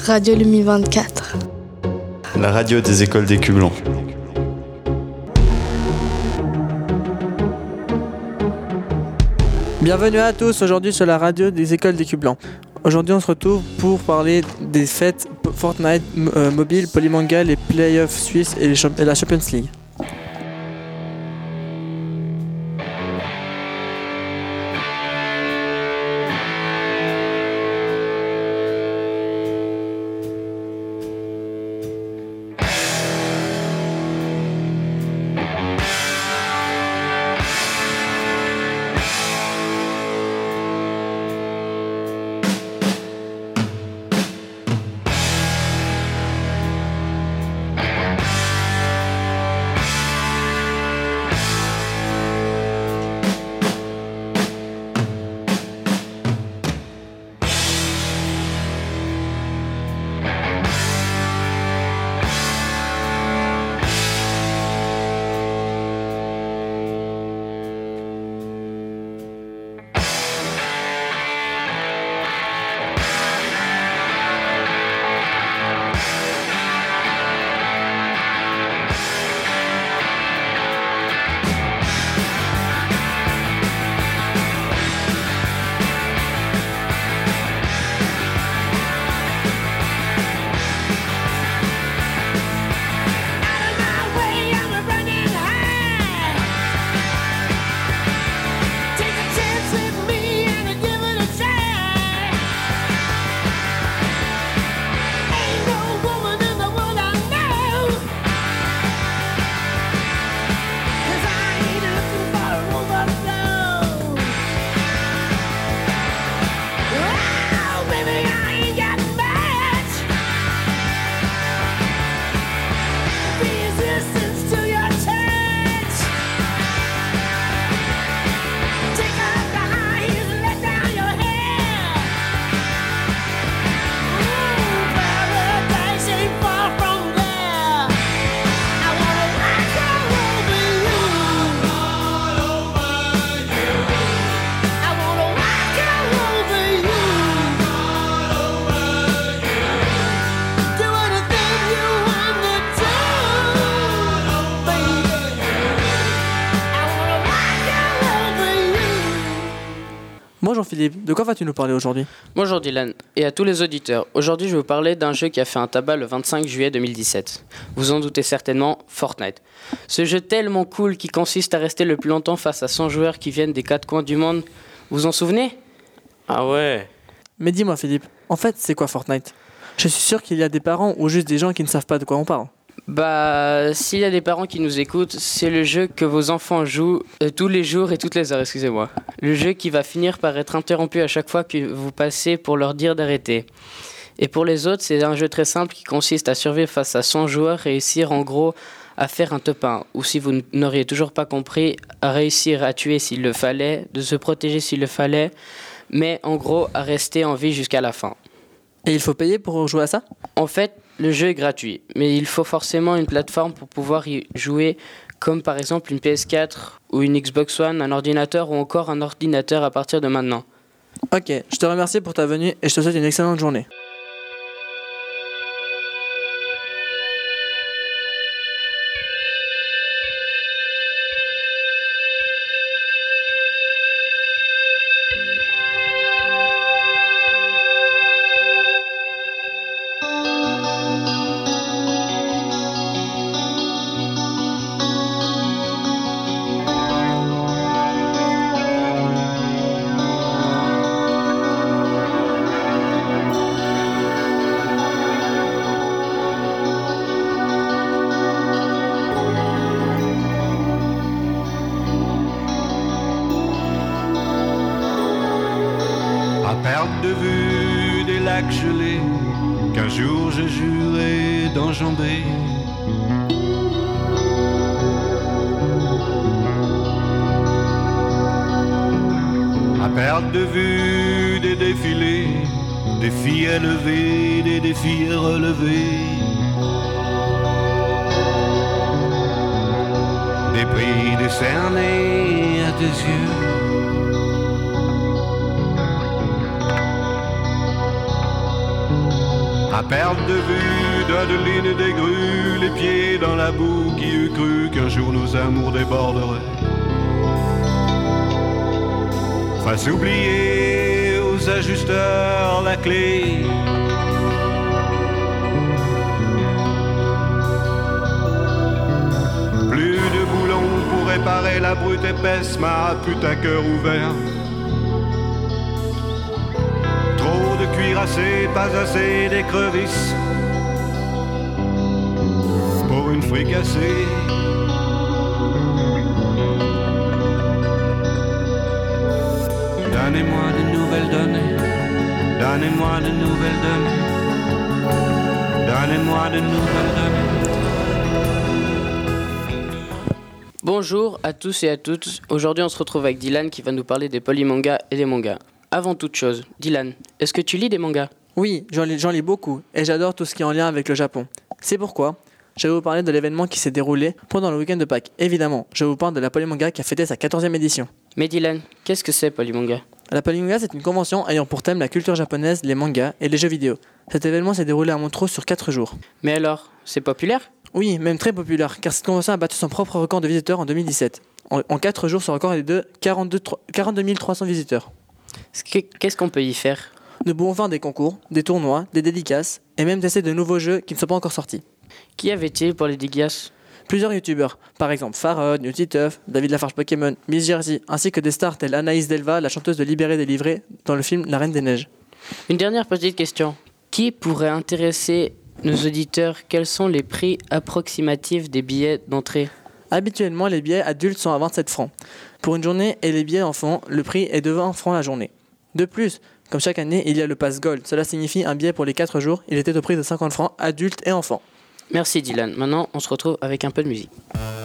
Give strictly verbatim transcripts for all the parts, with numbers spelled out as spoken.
Radio Lumi vingt-quatre. La radio des écoles d'Écublon. Bienvenue à tous aujourd'hui sur la radio des écoles d'Écublon. Aujourd'hui on se retrouve pour parler des fêtes Fortnite euh, mobile, Polymanga, les playoffs suisses et, les champ- et la Champions League. Moi Jean-Philippe, de quoi vas-tu nous parler aujourd'hui ? Bonjour Dylan, et à tous les auditeurs. Aujourd'hui je vais vous parler d'un jeu qui a fait un tabac le vingt-cinq juillet deux mille dix-sept. Vous en doutez certainement, Fortnite. Ce jeu tellement cool qui consiste à rester le plus longtemps face à cent joueurs qui viennent des quatre coins du monde. Vous en souvenez ? Ah ouais. Mais dis-moi Philippe, en fait c'est quoi Fortnite ? Je suis sûr qu'il y a des parents ou juste des gens qui ne savent pas de quoi on parle. Bah, s'il y a des parents qui nous écoutent, c'est le jeu que vos enfants jouent euh, tous les jours et toutes les heures, excusez-moi. Le jeu qui va finir par être interrompu à chaque fois que vous passez pour leur dire d'arrêter. Et pour les autres, c'est un jeu très simple qui consiste à survivre face à cent joueurs, réussir en gros à faire un top un. Ou si vous n'auriez toujours pas compris, à réussir à tuer s'il le fallait, de se protéger s'il le fallait, mais en gros à rester en vie jusqu'à la fin. Et il faut payer pour jouer à ça ? En fait, le jeu est gratuit, mais il faut forcément une plateforme pour pouvoir y jouer, comme par exemple une P S quatre ou une Xbox One, un ordinateur ou encore un ordinateur à partir de maintenant. Ok, je te remercie pour ta venue et je te souhaite une excellente journée. Perte de vue des lacs gelés qu'un jour j'ai juré d'enjamber. À perte de vue des défilés, des filles élevées, des défis relevés, des prix décernés à tes yeux. À perte de vue d'Adeline et des grues, les pieds dans la boue, qui eût cru qu'un jour nos amours déborderaient. Face oublier aux ajusteurs la clé. Plus de boulons pour réparer la brute épaisse, ma pute à cœur ouvert. Trop de cuirassés, pas assez d'écrevisses pour une fricassée. Donnez-moi de nouvelles données, donnez-moi de nouvelles données, donnez-moi de nouvelles données. Bonjour à tous et à toutes. Aujourd'hui, on se retrouve avec Dylan qui va nous parler des polymangas et des mangas. Avant toute chose, Dylan, est-ce que tu lis des mangas ? Oui, j'en lis, j'en lis beaucoup et j'adore tout ce qui est en lien avec le Japon. C'est pourquoi je vais vous parler de l'événement qui s'est déroulé pendant le week-end de Pâques. Évidemment, je vous parle de la Polymanga qui a fêté sa quatorzième édition. Mais Dylan, qu'est-ce que c'est Polymanga ? La Polymanga, c'est une convention ayant pour thème la culture japonaise, les mangas et les jeux vidéo. Cet événement s'est déroulé à Montreux sur quatre jours. Mais alors, c'est populaire ? Oui, même très populaire, car cette convention a battu son propre record de visiteurs en deux mille dix-sept. En, en quatre jours, ce record est de quarante-deux mille trois cents visiteurs. Qu'est-ce qu'on peut y faire ? Nous pouvons faire des concours, des tournois, des dédicaces, et même tester de nouveaux jeux qui ne sont pas encore sortis. Qui avait-il pour les dédicaces ? Plusieurs youtubeurs, par exemple Farod, NewTiteuf, David Lafarge Pokémon, Miss Jersey, ainsi que des stars telles Anaïs Delva, la chanteuse de Libérée Délivrée, dans le film La Reine des Neiges. Une dernière petite question. Qui pourrait intéresser nos auditeurs ? Quels sont les prix approximatifs des billets d'entrée ? Habituellement, les billets adultes sont à vingt-sept francs. Pour une journée et les billets enfants, le prix est de vingt francs la journée. De plus, comme chaque année, il y a le Pass Gold. Cela signifie un billet pour les quatre jours. Il était au prix de cinquante francs adultes et enfants. Merci Dylan. Maintenant, on se retrouve avec un peu de musique.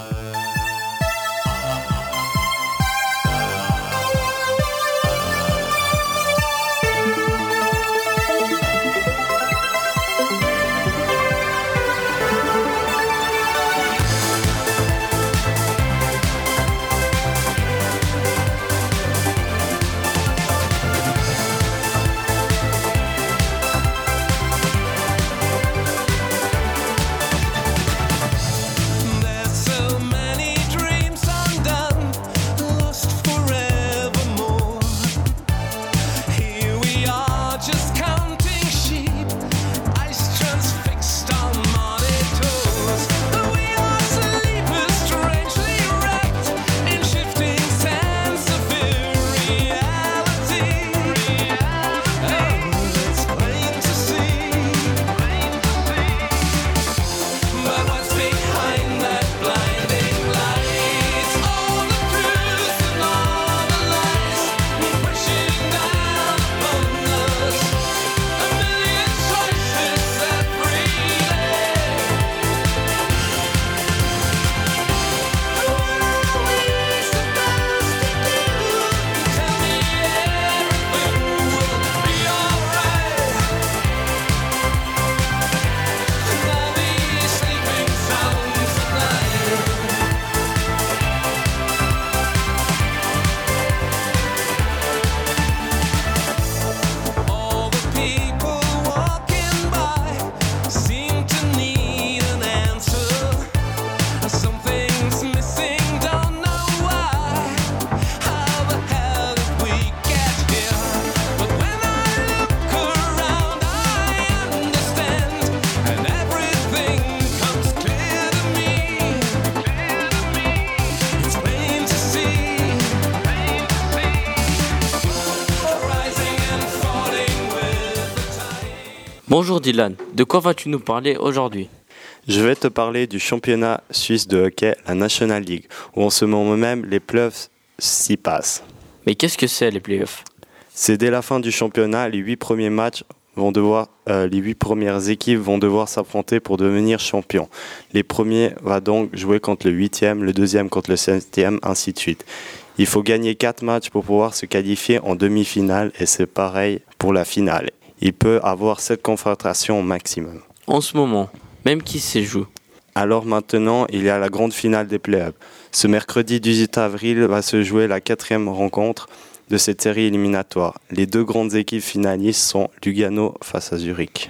Bonjour Dylan, de quoi vas-tu nous parler aujourd'hui ? Je vais te parler du championnat suisse de hockey, la National League, où en ce moment même les playoffs s'y passent. Mais qu'est-ce que c'est les playoffs ? C'est dès la fin du championnat, les huit premiers matchs vont devoir, euh, les huit premières équipes vont devoir s'affronter pour devenir champions. Les premiers vont donc jouer contre le huitième, le deuxième contre le septième, ainsi de suite. Il faut gagner quatre matchs pour pouvoir se qualifier en demi-finale et c'est pareil pour la finale. Il peut avoir sept confrontations au maximum. En ce moment, même qui s'y joue ? Alors maintenant, il y a la grande finale des playoffs. Ce mercredi dix-huit avril va se jouer la quatrième rencontre de cette série éliminatoire. Les deux grandes équipes finalistes sont Lugano face à Zurich.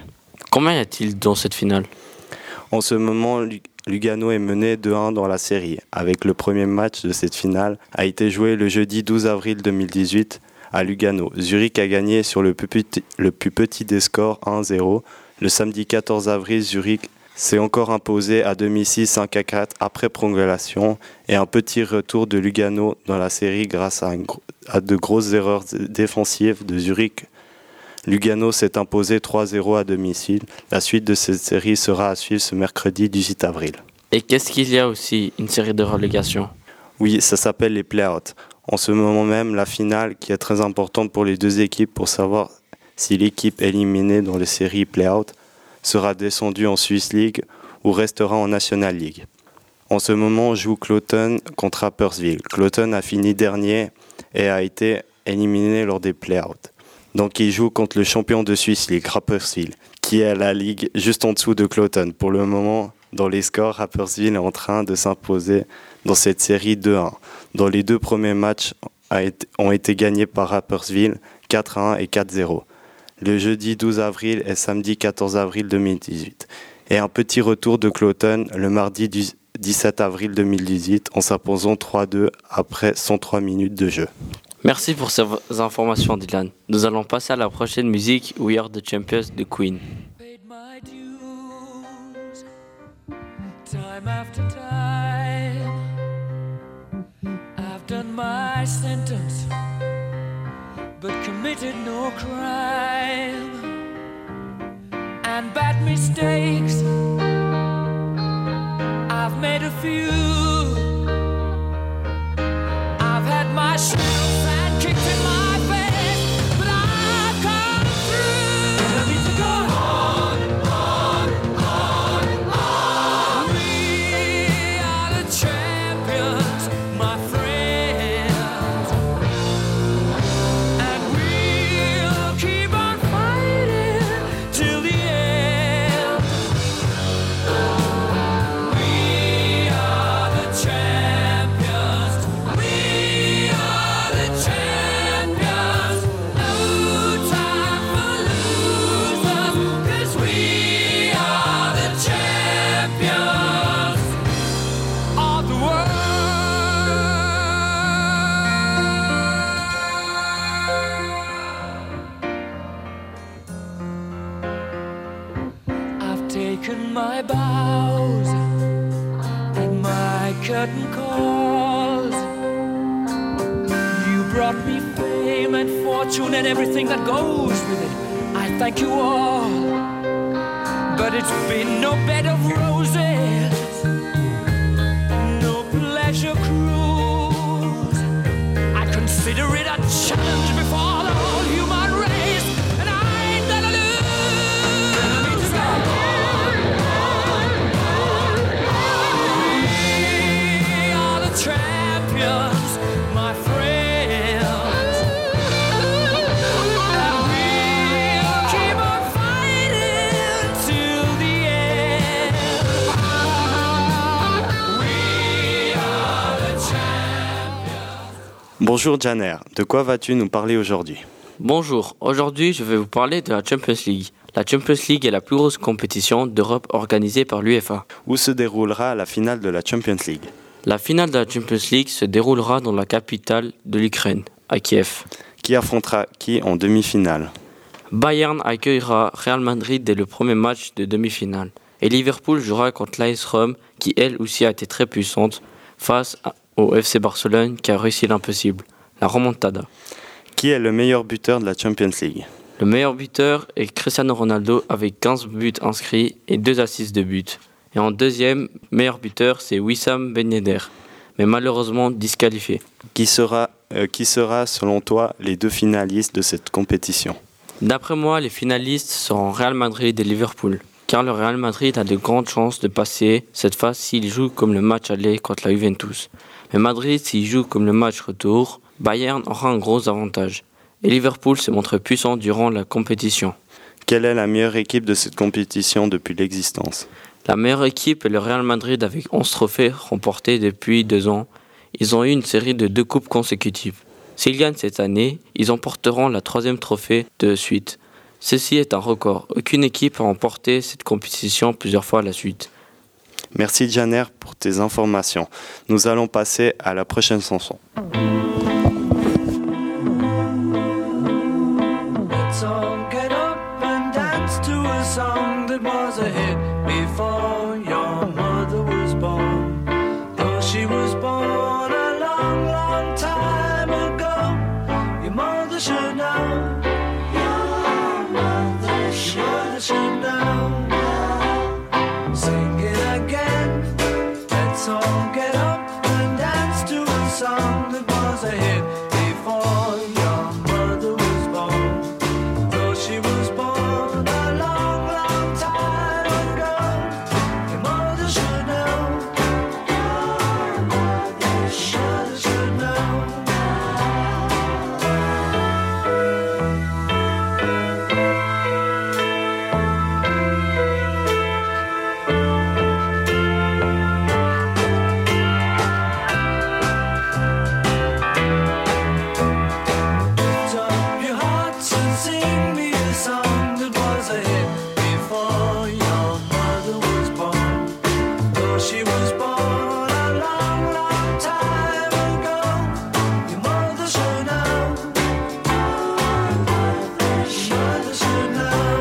Combien y a-t-il dans cette finale ? En ce moment, Lugano est mené deux à un dans la série, avec le premier match de cette finale a été joué le jeudi douze avril deux mille dix-huit à Lugano. Zurich a gagné sur le plus petit, le plus petit des scores un à zéro. Le samedi quatorze avril, Zurich s'est encore imposé à domicile cinq à quatre après prolongation et un petit retour de Lugano dans la série grâce à, une, à de grosses erreurs défensives de Zurich. Lugano s'est imposé trois à zéro à domicile. La suite de cette série sera à suivre ce mercredi dix-huit avril. Et qu'est-ce qu'il y a aussi, une série de relégation ? Oui, ça s'appelle les play-outs. En ce moment même, la finale qui est très importante pour les deux équipes pour savoir si l'équipe éliminée dans les séries play-out sera descendue en Swiss League ou restera en National League. En ce moment, on joue Cloton contre Rapperswil. Cloton a fini dernier et a été éliminé lors des play-outs. Donc il joue contre le champion de Swiss League, Rapperswil, qui est la ligue juste en dessous de Cloton. Pour le moment, dans les scores, Rapperswil est en train de s'imposer dans cette série deux à un. Dans les deux premiers matchs a été, ont été gagnés par Rapperswil, quatre à un et quatre à zéro. Le jeudi douze avril et samedi quatorze avril deux mille dix-huit. Et un petit retour de Cloton le mardi dix-sept avril deux mille dix-huit en s'imposant trois à deux après cent trois minutes de jeu. Merci pour ces informations, Dylan. Nous allons passer à la prochaine musique, We Are the Champions de Queen. Time after time, I've done my sentence, but committed no crime. And bad mistakes, I've made a few. I've had my share of bad kicks in my face, but I've come through. I need to go on, on, on, on. We are the champions, my friends, and we'll keep on fighting till the end. We are the champions. We are the champions. No time for losers, 'cause we are the champions of the world. I've taken my bows and my curtain calls. You brought me fame and fortune and everything that goes with it. I thank you all, but it's been no bed of roses, no pleasure cruise. I consider it a challenge before the whole human race, and I ain't gonna lose. We are the champions, my friends, and we'll keep on fighting till the end. We are the champions. Bonjour Janer, de quoi vas-tu nous parler aujourd'hui ? Bonjour, aujourd'hui je vais vous parler de la Champions League. La Champions League est la plus grosse compétition d'Europe organisée par l'UEFA. Où se déroulera la finale de la Champions League ? La finale de la Champions League se déroulera dans la capitale de l'Ukraine, à Kiev. Qui affrontera qui en demi-finale ? Bayern accueillera Real Madrid dès le premier match de demi-finale. Et Liverpool jouera contre l'A S Rome, qui elle aussi a été très puissante, face à- au F C Barcelone qui a réussi l'impossible, la remontada. Qui est le meilleur buteur de la Champions League ? Le meilleur buteur est Cristiano Ronaldo avec quinze buts inscrits et deux assists de but. Et en deuxième meilleur buteur, c'est Wissam Ben Yedder, mais malheureusement disqualifié. Qui sera, euh, qui sera, selon toi, les deux finalistes de cette compétition ? D'après moi, les finalistes seront Real Madrid et Liverpool, car le Real Madrid a de grandes chances de passer cette phase s'il joue comme le match aller contre la Juventus. Mais Madrid, s'il joue comme le match retour, Bayern aura un gros avantage. Et Liverpool se montre puissant durant la compétition. Quelle est la meilleure équipe de cette compétition depuis l'existence ? La meilleure équipe est le Real Madrid avec onze trophées remportés depuis deux ans. Ils ont eu une série de deux coupes consécutives. S'ils gagnent cette année, ils emporteront la troisième trophée de suite. Ceci est un record. Aucune équipe a remporté cette compétition plusieurs fois à la suite. Merci Janer pour tes informations. Nous allons passer à la prochaine chanson. Let's all get up and dance to a song that was a hit before your mother was born. Though she was born a long, long time ago, your mother should know. Your mother should know. Sing it again. Let's all get up and dance to a song that was a hit before your mother was born. Though she was born a long, long time ago, your mother should know. Your mother should, should know. Lift up your hearts and sing me a song that was a hit before your mother was born. Though she was born a long, long time ago, your mother should know. Your mother should know.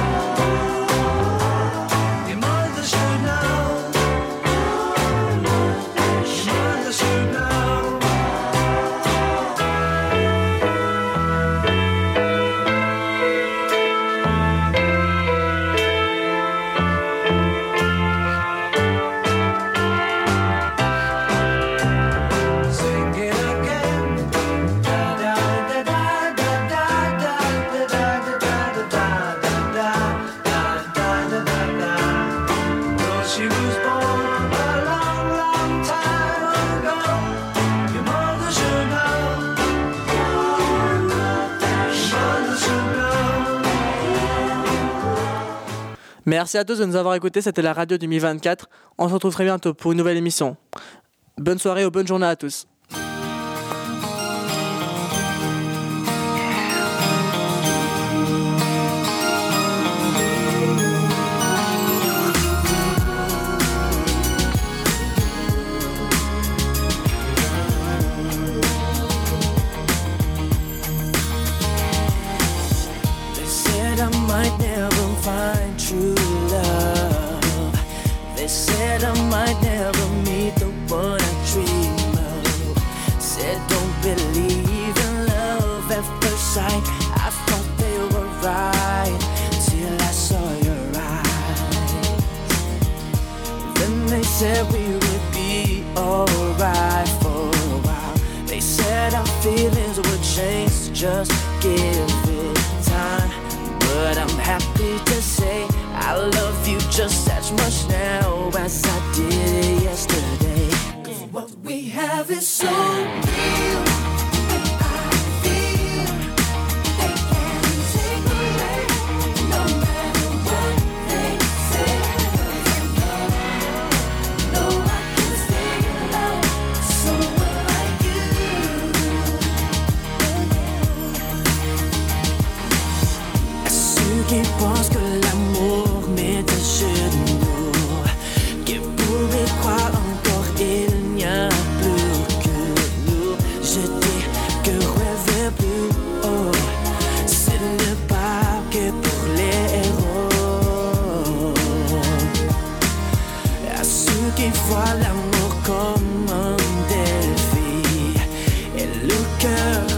Your mother should know. Your mother should know. Sing it again. Da da da da da da da da da da da da da da da da. Though she was born a long, long time ago, your mother should know. Your mother should know. Merci à tous de nous avoir écoutés, c'était la radio du Mi vingt-quatre. On se retrouve très bientôt pour une nouvelle émission. Bonne soirée ou bonne journée à tous. They said I might never find true love. They said I might never meet the one I dream of. Said don't believe in love at first sight. I thought they were right till I saw your eyes. Then they said we would be alright for a while. They said our feelings would change, so just give it time. But I'm happy to say I love you just as much now as I did yesterday. 'Cause what we have is so real. I feel they can't take away, no matter what they say. 'Cause I know, know I can stay in love with someone like you. Je pense que l'amour m'est un genou. Que pour y croire encore il n'y a plus que nous. Je dis que rêver plus haut, ce n'est pas que pour les héros. À ceux qui voient l'amour comme un défi et le cœur